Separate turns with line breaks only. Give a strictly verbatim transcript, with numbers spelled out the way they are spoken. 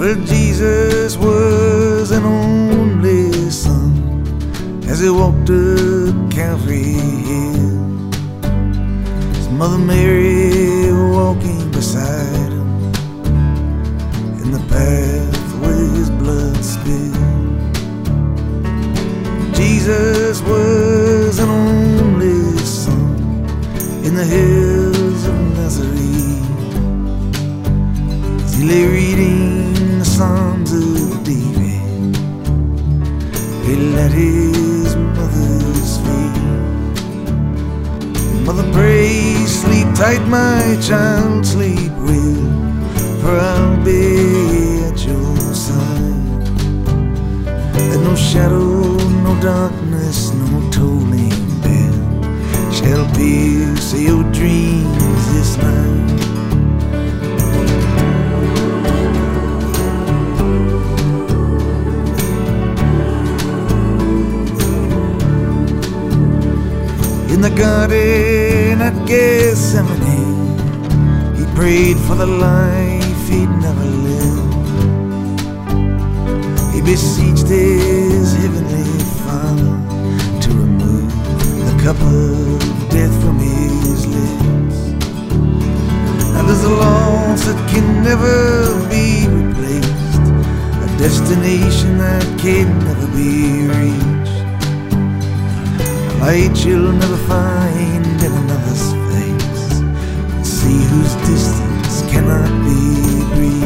Well, Jesus was an only son as he walked up Calvary Hill. His mother Mary walking beside him in the path where his blood spilled. Jesus was an only son in the hills of Nazareth. As he lay reading the Psalms of David, he let his mother's feet. Mother, pray, sleep tight, my child, sleep well, for I'll be at your side. That no shadow, no darkness, no tolling bell shall pierce your dreams this night. In the garden at Gethsemane, he prayed for the life he'd never lived. He beseeched his heavenly Father to remove the cup of death from his lips. Now there's a loss that can never be replaced, a destination that can never be reached, light you'll never find in another's face, see whose distance cannot be breached.